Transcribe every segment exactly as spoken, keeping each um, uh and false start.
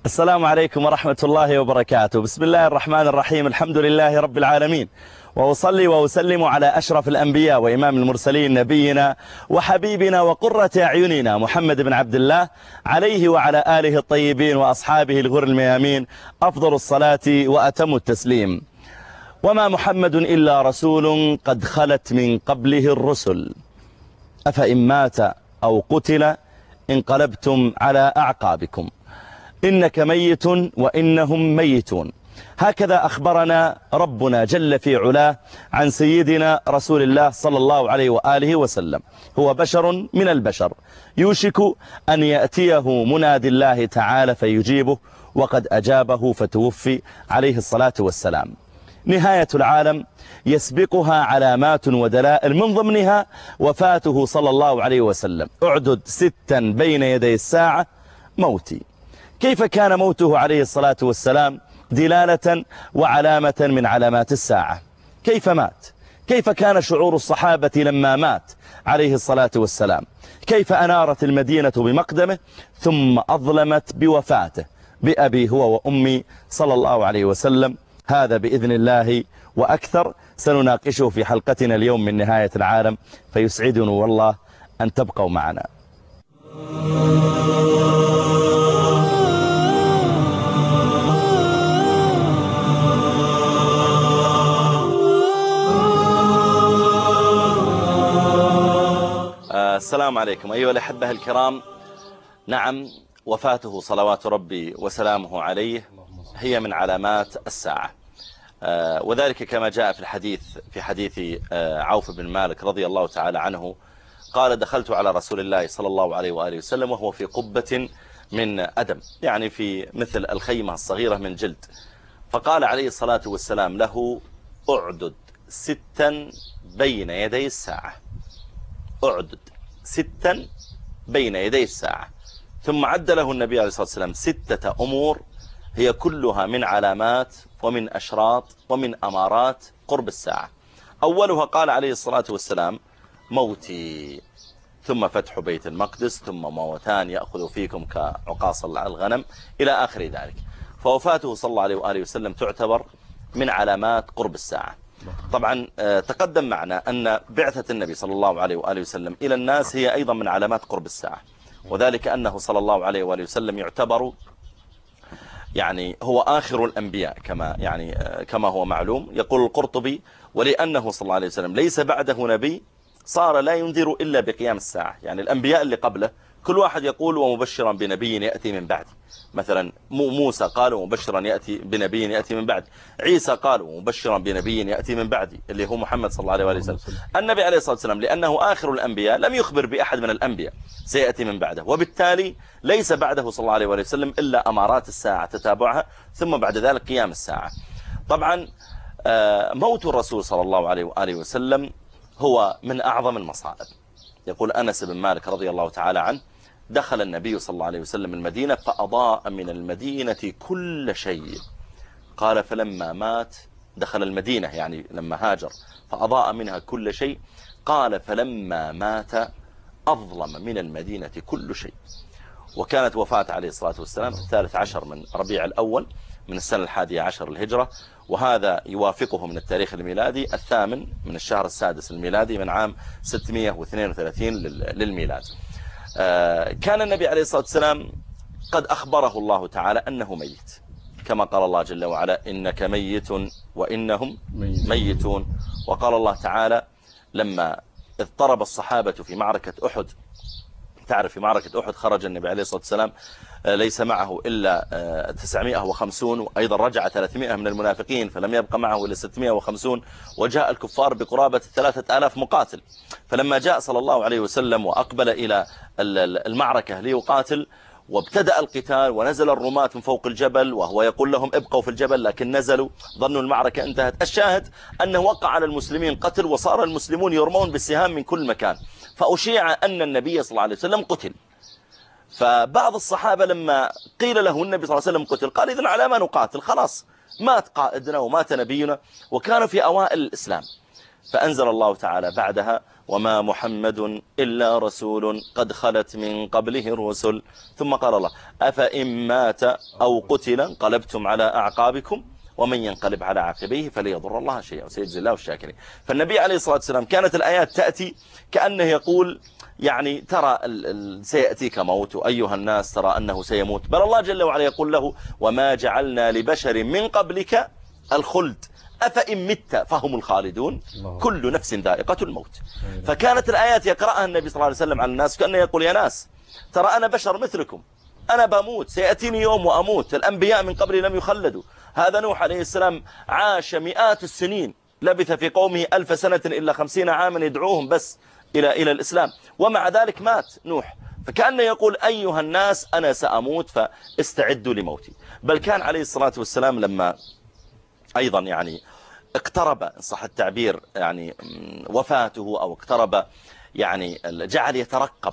السلام عليكم ورحمة الله وبركاته. بسم الله الرحمن الرحيم. الحمد لله رب العالمين، وأصلي وأسلم على أشرف الأنبياء وإمام المرسلين نبينا وحبيبنا وقرة أعيننا محمد بن عبد الله عليه وعلى آله الطيبين وأصحابه الغر الميامين أفضل الصلاة وأتم التسليم. وما محمد إلا رسول قد خلت من قبله الرسل أفإن مات أو قتل انقلبتم على أعقابكم إنك ميت وإنهم ميتون. هكذا أخبرنا ربنا جل في علاه عن سيدنا رسول الله صلى الله عليه وآله وسلم. هو بشر من البشر، يوشك أن يأتيه منادي الله تعالى فيجيبه، وقد أجابه فتوفي عليه الصلاة والسلام. نهاية العالم يسبقها علامات ودلائل، من ضمنها وفاته صلى الله عليه وسلم. اعدد ستا بين يدي الساعة موتي. كيف كان موته عليه الصلاة والسلام دلالة وعلامة من علامات الساعة؟ كيف مات؟ كيف كان شعور الصحابة لما مات عليه الصلاة والسلام؟ كيف أنارت المدينة بمقدمه ثم أظلمت بوفاته؟ بأبي هو وأمي صلى الله عليه وسلم. هذا بإذن الله وأكثر سنناقشه في حلقتنا اليوم من نهاية العالم، فيسعدنا والله أن تبقوا معنا. السلام عليكم أيها الأحبة الكرام. نعم، وفاته صلوات ربي وسلامه عليه هي من علامات الساعة، وذلك كما جاء في الحديث في حديث عوف بن مالك رضي الله تعالى عنه قال: دخلت على رسول الله صلى الله عليه وآله وسلم وهو في قبة من أدم، يعني في مثل الخيمة الصغيرة من جلد، فقال عليه الصلاة والسلام له: أعدد ستا بين يدي الساعة. أعدد ستا بين يدي الساعة. ثم عد له النبي عليه الصلاة والسلام ستة أمور هي كلها من علامات ومن أشراط ومن أمارات قرب الساعة. أولها قال عليه الصلاة والسلام: موتي، ثم فتح بيت المقدس، ثم موتان يأخذ فيكم كعقاص الغنم، إلى آخر ذلك. فوفاته صلى الله عليه وآله وسلم تعتبر من علامات قرب الساعة. طبعا تقدم معنا أن بعثة النبي صلى الله عليه وآله وسلم إلى الناس هي أيضا من علامات قرب الساعة، وذلك أنه صلى الله عليه وآله وسلم يعتبر يعني هو آخر الأنبياء كما يعني كما هو معلوم. يقول القرطبي: ولأنه صلى الله عليه وسلم ليس بعده نبي صار لا ينذر إلا بقيام الساعة. يعني الأنبياء اللي قبله كل واحد يقول ومبشرا بنبي يأتي من بعد. مثلا موسى قال ومبشرا يأتي بنبي يأتي من بعد، عيسى قال ومبشرا بنبي يأتي من بعدي اللي هو محمد صلى الله عليه وآله وسلم. النبي عليه الصلاة والسلام لأنه آخر الأنبياء لم يخبر بأحد من الأنبياء سيأتي من بعده، وبالتالي ليس بعده صلى الله عليه وآله وسلم إلا أمارات الساعة تتابعها، ثم بعد ذلك قيام الساعة. طبعا موت الرسول صلى الله عليه وآله وسلم هو من أعظم المصائب. يقول أنس بن مالك رضي الله تعالى عنه: دخل النبي صلى الله عليه وسلم المدينة فأضاء من المدينة كل شيء. قال: فلما مات دخل المدينة يعني لما هاجر فأضاء منها كل شيء. قال: فلما مات أظلم من المدينة كل شيء. وكانت وفاة عليه الصلاة والسلام في الثالث عشر من ربيع الأول من السنة الحادية عشر الهجرة، وهذا يوافقه من التاريخ الميلادي الثامن من الشهر السادس الميلادي من عام ستمائة واثنين وثلاثين للميلاد. كان النبي عليه الصلاة والسلام قد أخبره الله تعالى أنه ميت، كما قال الله جل وعلا: إنك ميت وإنهم ميتون. وقال الله تعالى لما اضطرب الصحابة في معركة أحد، تعرف في معركة أحد خرج النبي عليه الصلاة والسلام ليس معه إلا تسعمائة وخمسون، وأيضا رجع ثلاثمائة من المنافقين فلم يبقى معه إلا ستمائة وخمسون، وجاء الكفار بقرابة ثلاثة آلاف مقاتل. فلما جاء صلى الله عليه وسلم وأقبل إلى المعركة ليقاتل وابتدأ القتال ونزل الرماة من فوق الجبل وهو يقول لهم ابقوا في الجبل، لكن نزلوا ظنوا المعركة انتهت. الشاهد أنه وقع على المسلمين قتل، وصار المسلمون يرمون بالسهام من كل مكان، فأشيع أن النبي صلى الله عليه وسلم قتل. فبعض الصحابة لما قيل له النبي صلى الله عليه وسلم قتل قال: إذن على ما نقاتل؟ خلاص مات قائدنا ومات نبينا، وكانوا في أوائل الإسلام. فأنزل الله تعالى بعدها: وما محمد إلا رسول قد خلت من قبله الرسل. ثم قال الله أفإن مات أو قتل انقلبتم على أعقابكم ومن ينقلب على عقبيه فليضر الله شيئا وسيجزي الله الشاكرين. فالنبي عليه الصلاة والسلام كانت الآيات تأتي كأنه يقول يعني ترى سيأتيك موت أيها الناس، ترى أنه سيموت، بل الله جل وعلا يقول له وما جعلنا لبشر من قبلك الخلد أفإن مت فهم الخالدون كل نفس ذائقة الموت. فكانت الآيات يقرأها النبي صلى الله عليه وسلم على الناس كأنه يقول يا ناس ترى أنا بشر مثلكم، أنا بموت، سيأتيني يوم وأموت، الأنبياء من قبلي لم يخلدوا، هذا نوح عليه السلام عاش مئات السنين، لبث في قومه ألف سنة إلا خمسين عاما يدعوهم بس إلى إلى الإسلام، ومع ذلك مات نوح. فكأنه يقول أيها الناس أنا سأموت فاستعدوا لموتي. بل كان عليه الصلاة والسلام لما أيضا يعني اقترب إن صح التعبير يعني وفاته أو اقترب يعني جعل يترقب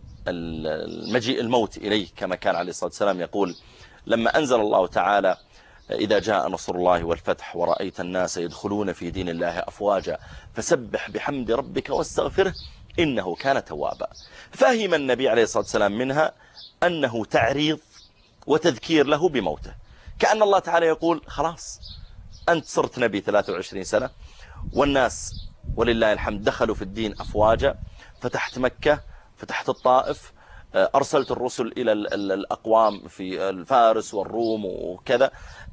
المجيء الموت إليه، كما كان عليه الصلاة والسلام يقول لما أنزل الله تعالى إذا جاء نصر الله والفتح ورأيت الناس يدخلون في دين الله أفواجا فسبح بحمد ربك واستغفره إنه كان توابا. فهم النبي عليه الصلاة والسلام منها أنه تعريض وتذكير له بموته، كأن الله تعالى يقول خلاص أنت صرت نبي ثلاثة وعشرين سنة والناس ولله الحمد دخلوا في الدين أفواجا، فتحت مكة، فتحت الطائف، أرسلت الرسل إلى الأقوام في الفارس والروم وكذا،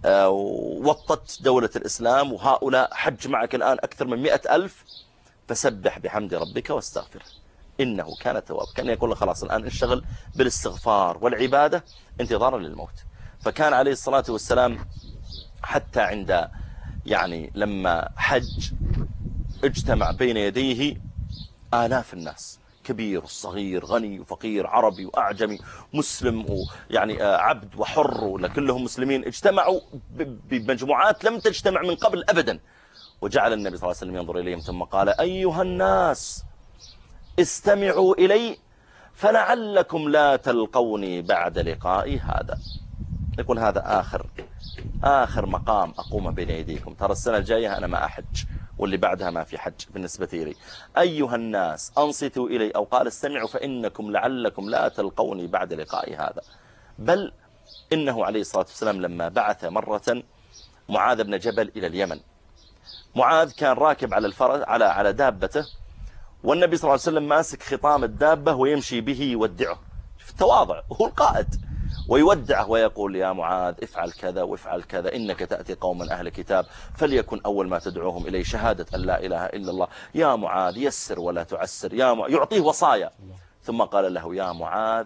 ووطت دولة الإسلام، وهؤلاء حج معك الآن أكثر من مئة ألف، فسبح بحمد ربك واستغفره إنه كان تواب. كان يقول له خلاص الآن انشغل بالاستغفار والعبادة انتظارا للموت. فكان عليه الصلاة والسلام حتى عند يعني لما حج اجتمع بين يديه آلاف الناس، كبير والصغير، غني وفقير، عربي وأعجمي، مسلم ويعني عبد وحر، ولا كلهم مسلمين، اجتمعوا بمجموعات لم تجتمع من قبل أبدا. وجعل النبي صلى الله عليه وسلم ينظر إليهم ثم قال أيها الناس استمعوا إلي فلعلكم لا تلقوني بعد لقائي هذا. يقول هذا آخر آخر مقام أقوم بين يديكم، ترى السنة الجاية أنا ما أحج واللي بعدها ما في حج بالنسبة إلي. أيها الناس أنصتوا إلي، أو قال استمعوا فإنكم لعلكم لا تلقوني بعد لقائي هذا. بل إنه عليه الصلاة والسلام لما بعث مرة معاذ بن جبل إلى اليمن، معاذ كان راكب على الفرس على على دابته، والنبي صلى الله عليه وسلم ماسك خطام الدابة ويمشي به يودعه في التواضع، وهو القائد، ويودعه ويقول يا معاذ افعل كذا وافعل كذا، إنك تأتي قوما أهل كتاب فليكن أول ما تدعوهم إليه شهادة أن لا إله إلا الله، يا معاذ يسر ولا تعسر، يا معاذ يعطيه وصايا. ثم قال له يا معاذ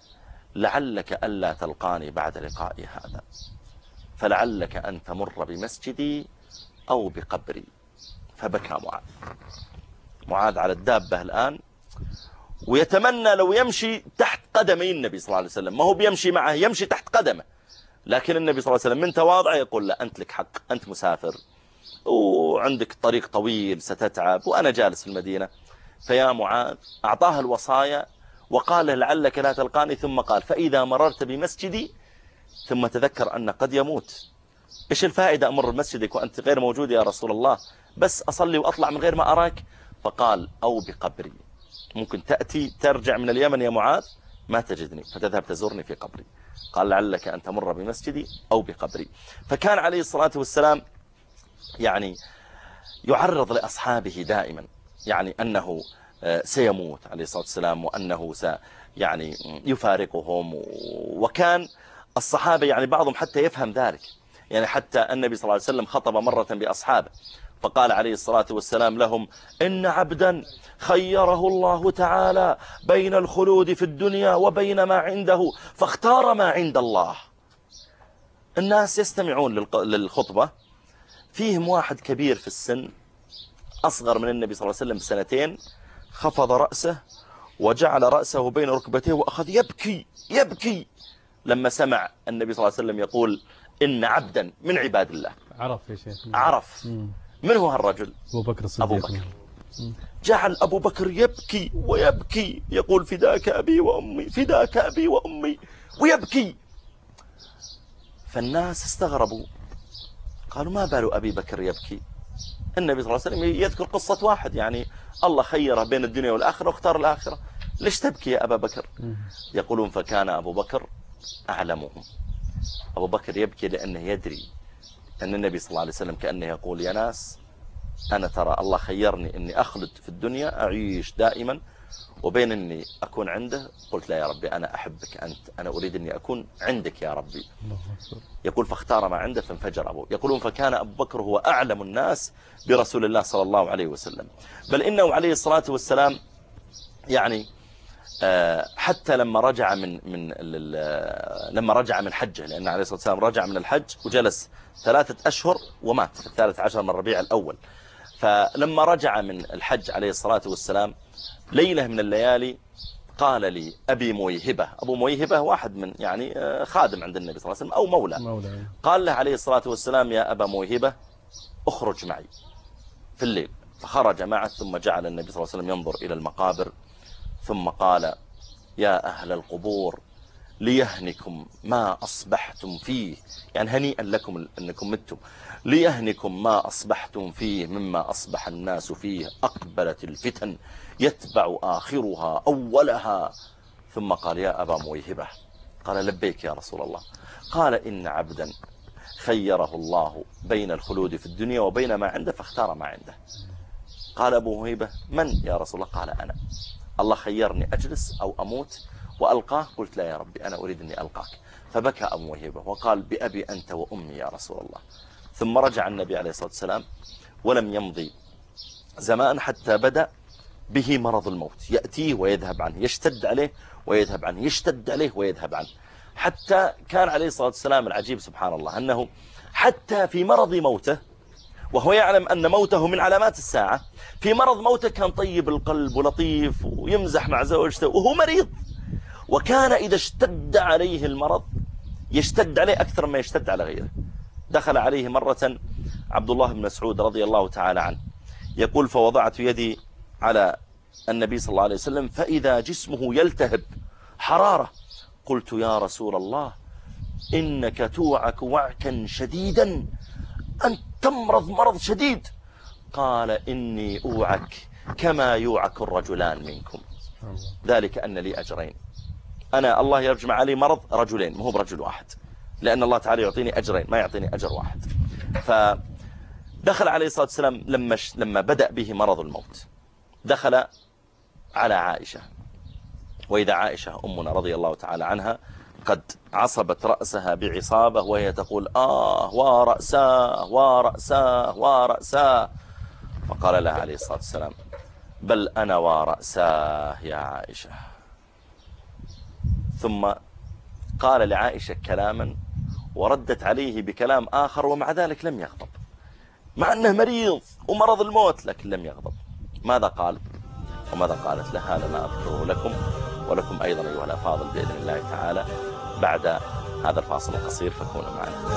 لعلك ألا تلقاني بعد لقائي هذا، فلعلك أن تمر بمسجدي أو بقبري. فبكى معاذ. معاذ على الدابة الآن ويتمنى لو يمشي تحت قدمي النبي صلى الله عليه وسلم، ما هو بيمشي معه، يمشي تحت قدمه، لكن النبي صلى الله عليه وسلم من تواضع يقول لا أنت لك حق، أنت مسافر وعندك طريق طويل ستتعب وأنا جالس في المدينة. فيا معاذ أعطاه الوصايا وقال لعلك لا تلقاني، ثم قال فإذا مررت بمسجدي، ثم تذكر أن قد يموت، إيش الفائدة أمر بمسجدك وأنت غير موجود يا رسول الله، بس أصلي وأطلع من غير ما أراك. فقال أو بقبري، ممكن تأتي ترجع من اليمن يا معاذ ما تجدني فتذهب تزورني في قبري. قال لعلك أن تمر بمسجدي أو بقبري. فكان عليه الصلاة والسلام يعني يعرض لأصحابه دائما يعني أنه سيموت عليه الصلاة والسلام، وأنه س يعني يفارقهم. وكان الصحابة يعني بعضهم حتى يفهم ذلك، يعني حتى النبي صلى الله عليه وسلم خطب مرة بأصحابه فقال عليه الصلاة والسلام لهم إن عبدا خيره الله تعالى بين الخلود في الدنيا وبين ما عنده فاختار ما عند الله. الناس يستمعون للخطبة، فيهم واحد كبير في السن أصغر من النبي صلى الله عليه وسلم بسنتين، خفض رأسه وجعل رأسه بين ركبتيه وأخذ يبكي يبكي لما سمع النبي صلى الله عليه وسلم يقول إن عبدا من عباد الله. عرف يا شيخ، عرف من هو هالرجل؟ أبو بكر الصديق. أبو بكر. جعل أبو بكر يبكي ويبكي يقول فداك أبي وأمي فداك أبي وأمي ويبكي. فالناس استغربوا قالوا ما بال أبي بكر يبكي؟ النبي صلى الله عليه وسلم يذكر قصة واحد يعني الله خيره بين الدنيا والآخرة واختار الآخرة. ليش تبكي يا أبا بكر؟ يقولون فكان أبو بكر أعلمهم. أبو بكر يبكي لأنه يدري أن النبي صلى الله عليه وسلم كأنه يقول يا ناس أنا ترى الله خيرني أني أخلد في الدنيا أعيش دائما وبين أني أكون عنده. قلت لا يا ربي أنا أحبك أنت، أنا أريد أني أكون عندك يا ربي. يقول فاختار ما عنده فانفجر أبوه. يقولون فكان أبو بكر هو أعلم الناس برسول الله صلى الله عليه وسلم، بل إنه عليه الصلاة والسلام يعني حتى لما رجع من من لما رجع من حجه، لأن عليه الصلاة والسلام رجع من الحج وجلس ثلاثة أشهر ومات في الثالث عشر من ربيع الأول. فلما رجع من الحج عليه الصلاة والسلام ليلة من الليالي قال لي أبي مويهبة. أبو مويهبة واحد من يعني خادم عند النبي صلى الله عليه وسلم أو مولى. مولى. قال له عليه الصلاة والسلام يا أبا مويهبة اخرج معي في الليل. فخرج معه ثم جعل النبي صلى الله عليه وسلم ينظر إلى المقابر ثم قال يا أهل القبور ليهنكم ما أصبحتم فيه، يعني هنيئا لكم أنكم متم، ليهنكم ما أصبحتم فيه مما أصبح الناس فيه، أقبلت الفتن يتبع آخرها أولها. ثم قال يا أبا مويهبة. قال لبيك يا رسول الله. قال إن عبدا خيره الله بين الخلود في الدنيا وبين ما عنده فاختار ما عنده. قال أبو مويهبة من يا رسول الله؟ قال أنا، الله خيرني أجلس أو أموت وألقاه. قلت لا يا ربي أنا أريد أني ألقاك. فبكى أبو مويهبة وقال بأبي أنت وأمي يا رسول الله. ثم رجع النبي عليه الصلاة والسلام ولم يمضي زمان حتى بدأ به مرض الموت، يأتيه ويذهب عنه، يشتد عليه ويذهب عنه، يشتد عليه ويذهب عنه، حتى كان عليه الصلاة والسلام العجيب سبحان الله أنه حتى في مرض موته وهو يعلم أن موته من علامات الساعة، في مرض موته كان طيب القلب ولطيف ويمزح مع زوجته وهو مريض. وكان إذا اشتد عليه المرض يشتد عليه أكثر ما يشتد على غيره. دخل عليه مرة عبد الله بن مسعود رضي الله تعالى عنه يقول فوضعت يدي على النبي صلى الله عليه وسلم فإذا جسمه يلتهب حرارة. قلت يا رسول الله إنك توعك وعكا شديدا، أن تمرض مرض شديد. قال إني أوعك كما يوعك الرجلان منكم، ذلك أن لي أجرين. أنا الله يرجم علي مرض رجلين مو برجل واحد، لأن الله تعالى يعطيني أجرين ما يعطيني أجر واحد. فدخل عليه الصلاة والسلام لما, لما بدأ به مرض الموت دخل على عائشة، وإذا عائشة أمنا رضي الله تعالى عنها قد عصبت رأسها بعصابة وهي تقول آه ورأساه ورأساه ورأساه. فقال لها عليه الصلاة والسلام بل أنا ورأساه يا عائشة. ثم قال لعائشة كلاما وردت عليه بكلام آخر ومع ذلك لم يغضب، مع أنه مريض ومرض الموت لكن لم يغضب. ماذا قال وماذا قالت له؟ هذا ما أذكره لكم ولكم أيضا أيها الأفاضل بإذن الله تعالى بعد هذا الفاصل القصير، فكونوا معنا.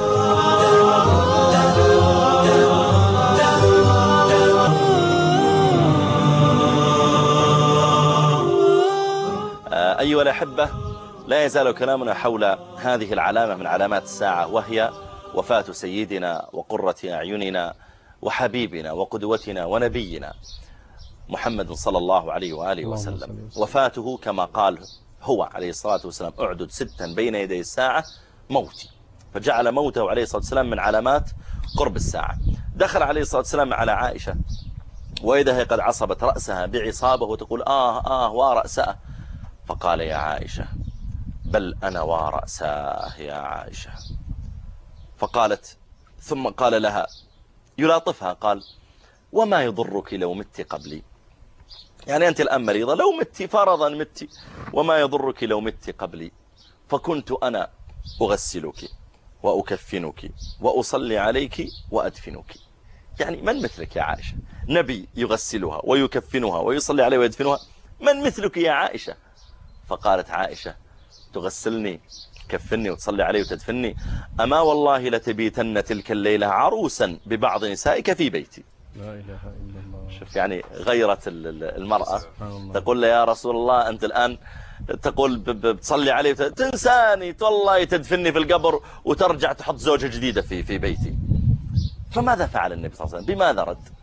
أيها الأحبة، لا يزال كلامنا حول هذه العلامة من علامات الساعة، وهي وفاة سيدنا وقرة أعيننا وحبيبنا وقدوتنا ونبينا محمد صلى الله عليه وآله وسلم. وفاته كما قال هو عليه الصلاة والسلام أعدد ستا بين يدي الساعة موتي، فجعل موته عليه الصلاة والسلام من علامات قرب الساعة. دخل عليه الصلاة والسلام على عائشة وإذا هي قد عصبت رأسها بعصابة وتقول آه آه ورأساه. فقال يا عائشة بل أنا ورأساه يا عائشة. فقالت ثم قال لها يلاطفها قال وما يضرك لو مت قبلي، يعني أنت الآن مريضة لو مت فرضا مت، وما يضرك لو مت قبلي، فكنت أنا أغسلك وأكفنك وأصلي عليك وأدفنك. يعني من مثلك يا عائشة؟ نبي يغسلها ويكفنها ويصلي عليها ويدفنها، من مثلك يا عائشة؟ فقالت عائشة تغسلني تكفني وتصلي علي وتدفني، أما والله لتبيتن تلك الليلة عروسا ببعض نسائك في بيتي. لا إله إلا الله. شوف يعني غيرت المرأة، تقول له يا رسول الله أنت الآن تقول بتصلي علي تنساني والله تدفني في القبر وترجع تحط زوجة جديدة في في بيتي. فماذا فعل النبي صلى الله عليه وسلم؟ بماذا رد؟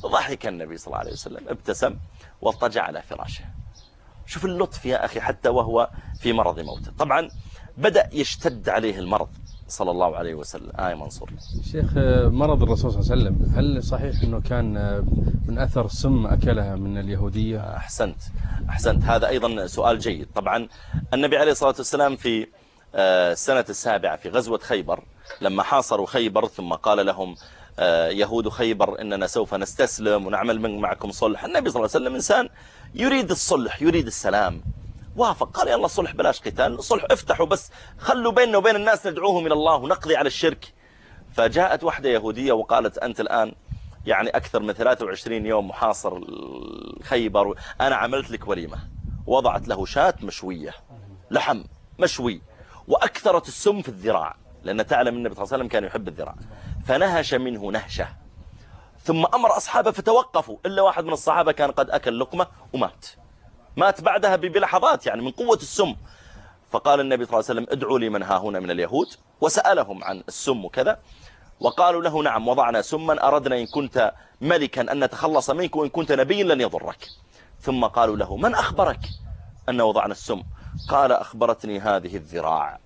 ضحك النبي صلى الله عليه وسلم، ابتسم واضطجع على فراشه. شوف اللطف يا أخي حتى وهو في مرض موته. طبعا بدأ يشتد عليه المرض صلى الله عليه وسلم. آية منصور. شيخ، مرض الرسول صلى الله عليه وسلم هل صحيح أنه كان من أثر سم أكلها من اليهودية؟ أحسنت أحسنت هذا أيضا سؤال جيد. طبعا النبي عليه الصلاة والسلام في السنة السابعة في غزوة خيبر لما حاصروا خيبر ثم قال لهم يهود خيبر إننا سوف نستسلم ونعمل من معكم صلح، النبي صلى الله عليه وسلم إنسان يريد الصلح يريد السلام، وافق قال يلا صلح بلاش قتال، صلح افتحوا بس خلوا بيننا وبين الناس ندعوهم إلى الله ونقضي على الشرك. فجاءت واحدة يهودية وقالت أنت الآن يعني أكثر من ثلاثة وعشرين يوم محاصر خيبر، أنا عملت لك وليمة، وضعت له شاة مشوية لحم مشوي وأكثرت السم في الذراع، لأن تعلم النبي صلى الله عليه وسلم كان يحب الذراع، فنهش منه نهشة، ثم أمر أصحابه فتوقفوا إلا واحد من الصحابة كان قد أكل لقمة ومات، مات بعدها بلحظات يعني من قوة السم. فقال النبي صلى الله عليه وسلم ادعوا لي من ها هنا من اليهود، وسألهم عن السم وكذا، وقالوا له نعم وضعنا سما أردنا إن كنت ملكا أن نتخلص منك وإن كنت نبيا لن يضرك. ثم قالوا له من أخبرك أن وضعنا السم؟ قال أخبرتني هذه الذراع.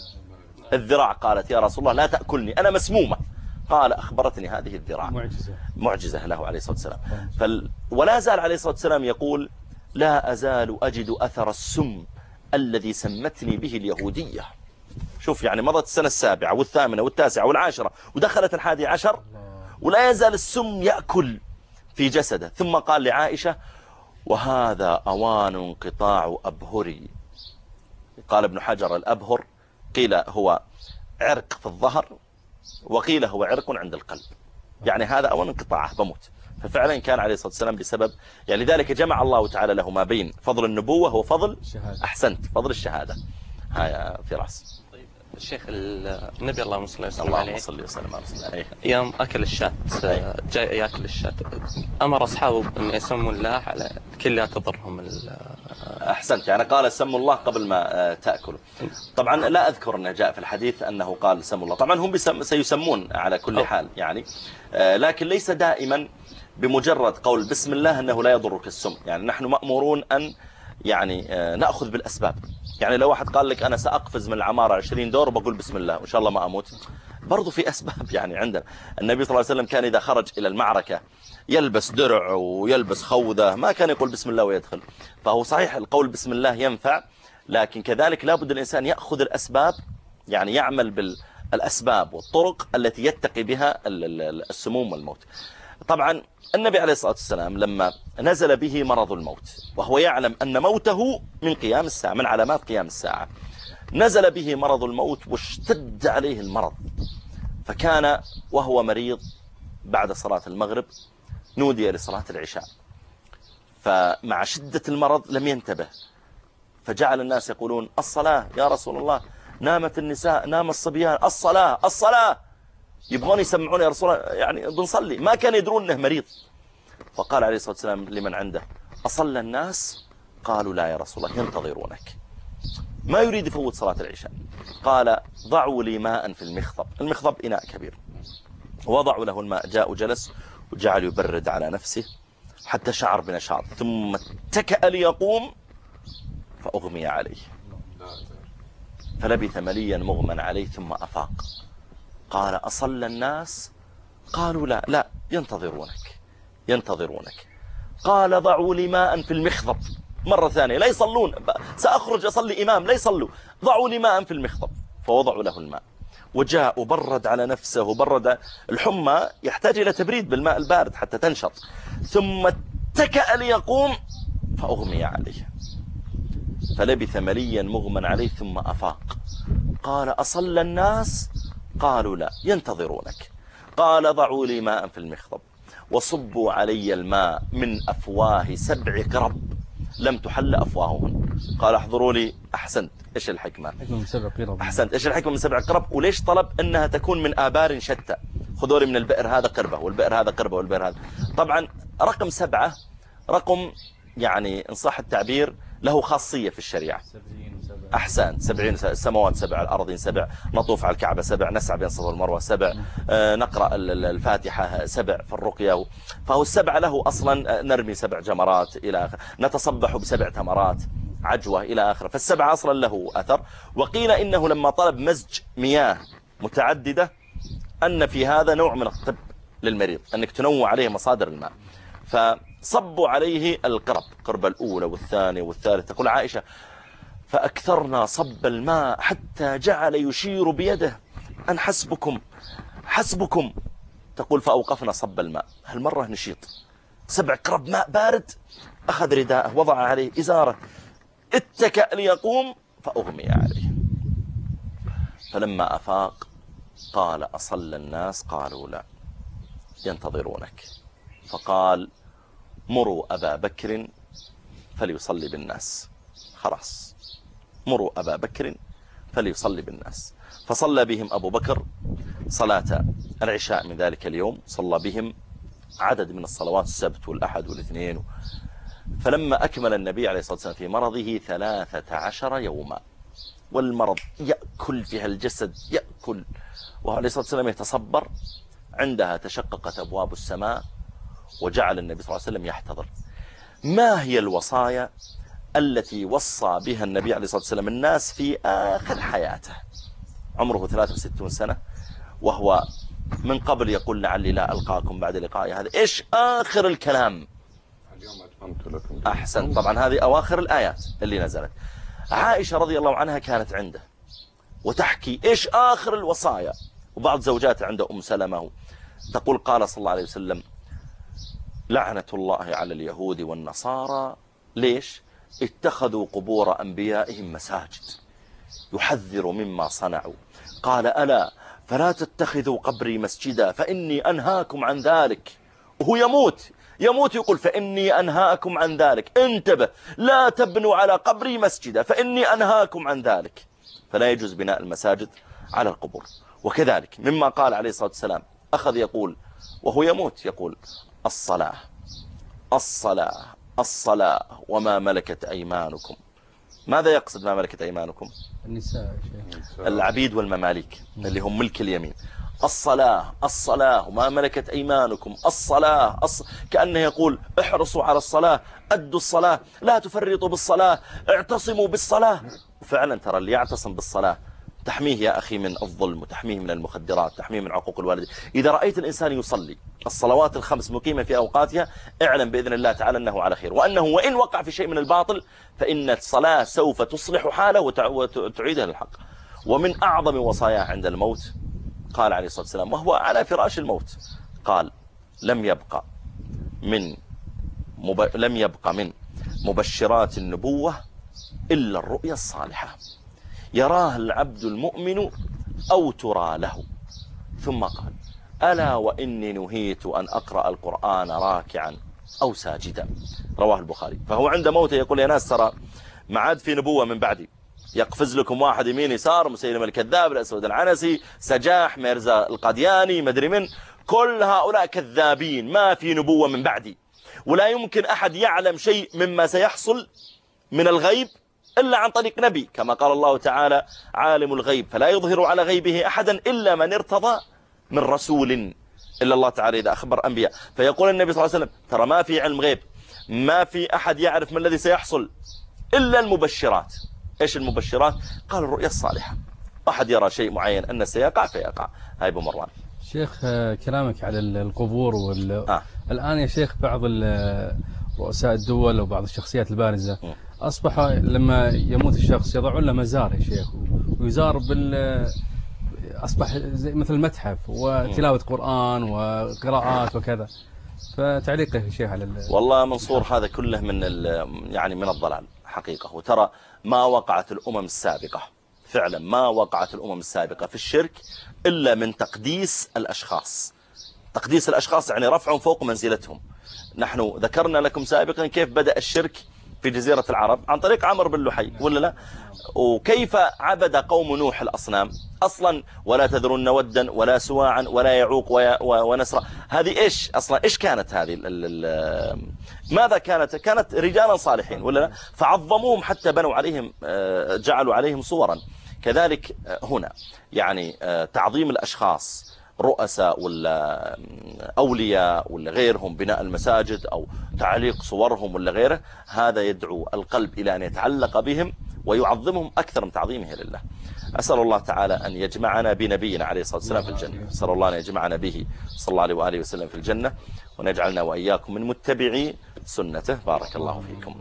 الذراع قالت يا رسول الله لا تأكلني أنا مسمومة، قال أخبرتني هذه الذراع. معجزة معجزة له عليه الصلاة والسلام. فال... ولا زال عليه الصلاة والسلام يقول لا أزال أجد أثر السم الذي سمتني به اليهودية. شوف يعني مضت السنة السابعة والثامنة والتاسعة والعاشرة ودخلت الحادي عشر ولا يزال السم يأكل في جسده. ثم قال لعائشة وهذا أوان انقطاع أبهري. قال ابن حجر الأبهر قيل هو عرق في الظهر وقيل هو عرق عند القلب، يعني هذا أوان انقطاعه بموت. ففعلا كان عليه الصلاة والسلام بسبب يعني ذلك جمع الله تعالى له ما بين فضل النبوة وفضل الشهادة. أحسنت فضل الشهادة. هيا فراس. الشيخ النبي اللهم صل وسلم اللهم عليه صل وسلم عليه يوم أكل الشاة جاء يأكل الشاة أمر أصحابه أن يسموا الله على كل لا تضرهم. أحسنت يعني قال سموا الله قبل ما تأكلوا. طبعا لا أذكر أنه جاء في الحديث أنه قال سموا الله، طبعا هم سيسمون على كل حال يعني، لكن ليس دائما بمجرد قول بسم الله أنه لا يضرك السم. يعني نحن مأمورون أن يعني نأخذ بالأسباب. يعني لو واحد قال لك أنا سأقفز من العمارة عشرين دور وبقول بسم الله وإن شاء الله ما أموت، برضو في أسباب. يعني عندنا النبي صلى الله عليه وسلم كان إذا خرج إلى المعركة يلبس درع ويلبس خوذة، ما كان يقول بسم الله ويدخل. فهو صحيح القول بسم الله ينفع، لكن كذلك لابد الإنسان يأخذ الأسباب، يعني يعمل بالأسباب والطرق التي يتقي بها السموم والموت. طبعا النبي عليه الصلاة والسلام لما نزل به مرض الموت وهو يعلم أن موته من قيام الساعة من علامات قيام الساعة، نزل به مرض الموت واشتد عليه المرض، فكان وهو مريض بعد صلاة المغرب نودي لصلاة العشاء، فمع شدة المرض لم ينتبه، فجعل الناس يقولون الصلاة يا رسول الله، نامت النساء نام الصبيان، الصلاة الصلاة، يبغون يسمعون يا رسول الله يعني بنصلي، ما كان يدرون انه مريض. فقال عليه الصلاة والسلام لمن عنده أصلى الناس؟ قالوا لا يا رسول الله ينتظرونك. ما يريد يفوت صلاة العشاء. قال ضعوا لي ماء في المخضب، المخضب إناء كبير، وضعوا له الماء، جاء وجلس وجعل يبرد على نفسه حتى شعر بنشاط، ثم اتكأ ليقوم فأغمي عليه، فلبث مليا مغمى عليه ثم أفاق. قال أصلى الناس؟ قالوا لا لا ينتظرونك ينتظرونك. قال ضعوا لي ماء في المخضب، مرة ثانية لا يصلون، سأخرج أصلي إمام لا يصلوا، ضعوا لي ماء في المخضب، فوضعوا له الماء وجاء وبرد على نفسه وبرد. الحمى يحتاج إلى تبريد بالماء البارد حتى تنشط. ثم اتكأ ليقوم فأغمي عليه، فلبث مليا مغمى عليه ثم أفاق. قال أصلى الناس؟ قالوا لا ينتظرونك. قال ضعوا لي ماء في المخضب وصبوا علي الماء من أفواه سبع قرب لم تحل أفواههن. قال احضروا لي. أحسنت، إيش الحكمة؟ من سبع قرب. أحسنت، إيش الحكمة من سبع قرب؟ وليش طلب أنها تكون من آبار شتى؟ خذوا لي من البئر هذا قربة والبئر هذا قربة والبئر هذا. طبعا رقم سبعة رقم يعني إن صح التعبير له خاصية في الشريعة. سبعين وسبع. أحسنت. سبعين السماوات سبع، الأرضين سبع، نطوف على الكعبة سبع، نسعى بين الصفا والمروة سبع، آه نقرأ الفاتحة سبع في الرقية. فهو السبع له أصلا نرمي سبع جمرات إلى آخر، نتصبح بسبع تمرات عجوة إلى آخر. فالسبع أصلا له أثر. وقيل إنه لما طلب مزج مياه متعددة أن في هذا نوع من الطب للمريض، أنك تنوع عليه مصادر الماء. فصبوا عليه القرب، قرب الأولى والثانية والثالثة. تقول عائشة فأكثرنا صب الماء حتى جعل يشير بيده أن حسبكم حسبكم. تقول فأوقفنا صب الماء. هالمرة نشيط، سبع قرب ماء بارد، أخذ رداءه وضع عليه إزاره، اتكأ ليقوم فأغمي عليه. فلما أفاق قال أصلى الناس؟ قالوا لا، ينتظرونك. فقال مروا أبا بكر فليصلي بالناس. خلاص، مروا أبا بكر فليصلي بالناس. فصلى بهم أبو بكر صلاة العشاء من ذلك اليوم، صلى بهم عدد من الصلوات، السبت والأحد والاثنين. فلما أكمل النبي عليه الصلاة والسلام في مرضه ثلاثة عشر يوما، والمرض يأكل فيها الجسد يأكل، وهو عليه الصلاة والسلام يتصبر. عندها تشققت أبواب السماء وجعل النبي صلى الله عليه وسلم يحتضر. ما هي الوصايا التي وصى بها النبي عليه الصلاة والسلام الناس في آخر حياته؟ عمره ثلاثة وستين سنة، وهو من قبل يقول لعلي لا ألقاكم بعد لقائي هذا. إيش آخر الكلام؟ اليوم أتممت لكم. أحسن. طبعا هذه أواخر الآيات اللي نزلت. عائشة رضي الله عنها كانت عنده وتحكي إيش آخر الوصايا. وبعض زوجاته عنده أم سلمة تقول قال صلى الله عليه وسلم لعنة الله على اليهود والنصارى. ليش؟ اتخذوا قبور أنبيائهم مساجد، يحذر مما صنعوا. قال ألا فلا تتخذوا قبري مسجدا فإني أنهاكم عن ذلك. وهو يموت يموت يقول فإني أنهاكم عن ذلك، انتبه، لا تبنوا على قبري مسجدا فإني أنهاكم عن ذلك. فلا يجوز بناء المساجد على القبور. وكذلك مما قال عليه الصلاة والسلام أخذ يقول وهو يموت، يقول الصلاة الصلاة الصلاة وما ملكت أيمانكم. ماذا يقصد ما ملكت أيمانكم؟ النساء، العبيد والمماليك اللي هم ملك اليمين. الصلاة الصلاة وما ملكت أيمانكم. الصلاة الص... كأنه يقول احرصوا على الصلاة، أدوا الصلاة، لا تفرطوا بالصلاة، اعتصموا بالصلاة. وفعلا ترى اللي يعتصم بالصلاة تحميه يا أخي من الظلم، وتحميه من المخدرات، تحميه من عقوق الوالد. إذا رأيت الإنسان يصلي الصلوات الخمس مقيمة في أوقاتها اعلم بإذن الله تعالى أنه على خير، وأنه وإن وقع في شيء من الباطل فإن الصلاة سوف تصلح حاله وتعيدها للحق. ومن أعظم وصاياه عند الموت قال عليه الصلاة والسلام وهو على فراش الموت، قال لم يبقى من مب... لم يبقى من مبشرات النبوة إلا الرؤيا الصالحة يراها العبد المؤمن أو ترى له. ثم قال ألا وإني نهيت أن أقرأ القرآن راكعا أو ساجدا. رواه البخاري. فهو عند موته يقول يا ناس ترى ما عاد في نبوة من بعدي، يقفز لكم واحد يمين يسار، مسيلمة الكذاب، الأسود العنسي، سجاح، ميرزا القادياني، مدري من، كل هؤلاء كذابين، ما في نبوة من بعدي، ولا يمكن أحد يعلم شيء مما سيحصل من الغيب إلا عن طريق نبي، كما قال الله تعالى عالم الغيب فلا يظهر على غيبه أحدا إلا من ارتضى من رسول. إلا الله تعالى إذا أخبر أنبياء. فيقول النبي صلى الله عليه وسلم ترى ما في علم غيب، ما في أحد يعرف ما الذي سيحصل إلا المبشرات. إيش المبشرات؟ قال الرؤيا الصالحة، أحد يرى شيء معين أنه سيقع فيقع. هاي أبو مروان. شيخ كلامك على القبور وال... آه. الآن يا شيخ بعض رؤساء الدول وبعض الشخصيات البارزة م. أصبح لما يموت الشخص يضعون له مزار يا شيخ، ويزار بال أصبح زي مثل المتحف وتلاوة قرآن وقراءات وكذا. فتعليقه يا شيخ على ال... والله منصور هذا كله من ال... يعني من الضلال حقيقة. وترى ما وقعت الأمم السابقة، فعلا ما وقعت الأمم السابقة في الشرك إلا من تقديس الأشخاص. تقديس الأشخاص يعني رفعهم فوق منزلتهم. نحن ذكرنا لكم سابقا كيف بدأ الشرك في جزيرة العرب عن طريق عمرو بن لحي ولا لا؟ وكيف عبد قوم نوح الأصنام أصلا؟ ولا تذرن ودا ولا سواعا ولا يعوق ونسرا. هذه إيش أصلا؟ إيش كانت هذه؟ ماذا كانت؟ كانت رجالا صالحين ولا لا؟ فعظموهم حتى بنوا عليهم، جعلوا عليهم صورا. كذلك هنا يعني تعظيم الأشخاص رؤساء ولا أولياء ولا غيرهم، بناء المساجد أو تعليق صورهم ولا غيره، هذا يدعو القلب إلى أن يتعلق بهم ويعظمهم أكثر من تعظيمه لله. أسأل الله تعالى أن يجمعنا بنبينا عليه الصلاة والسلام في الجنة. أسأل الله أن يجمعنا به صلى الله عليه وآله وسلم في الجنة، ونجعلنا وإياكم من متبعي سنته. بارك الله فيكم.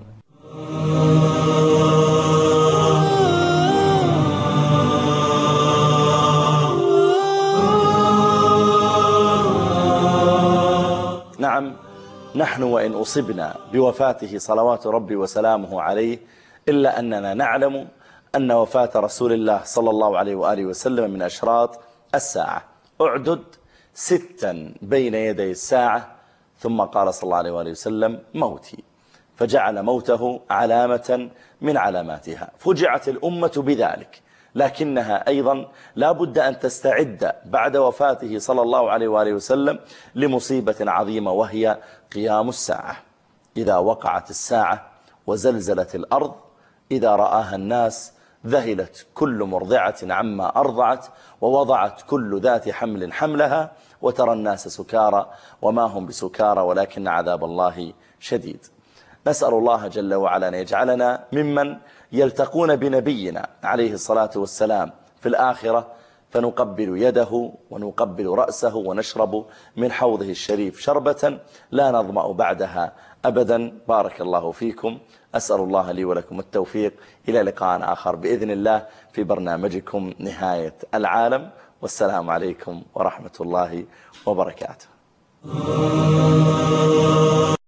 نعم، نحن وإن أصبنا بوفاته صلوات ربي وسلامه عليه، إلا أننا نعلم أن وفاة رسول الله صلى الله عليه وآله وسلم من أشراط الساعة. أعدد ستا بين يدي الساعة، ثم قال صلى الله عليه وآله وسلم: موتي. فجعل موته علامة من علاماتها. فجعت الأمة بذلك، لكنها أيضا لا بد أن تستعد بعد وفاته صلى الله عليه وآله وسلم لمصيبة عظيمة، وهي قيام الساعة. إذا وقعت الساعة وزلزلت الأرض، إذا رآها الناس ذهلت كل مرضعة عما أرضعت، ووضعت كل ذات حمل حملها، وترى الناس سكارى وما هم بسكارى ولكن عذاب الله شديد. نسأل الله جل وعلا أن يجعلنا ممن يلتقون بنبينا عليه الصلاة والسلام في الآخرة، فنقبل يده ونقبل رأسه ونشرب من حوضه الشريف شربة لا نظمأ بعدها أبدا. بارك الله فيكم. أسأل الله لي ولكم التوفيق. إلى لقاء آخر بإذن الله في برنامجكم نهاية العالم، والسلام عليكم ورحمة الله وبركاته.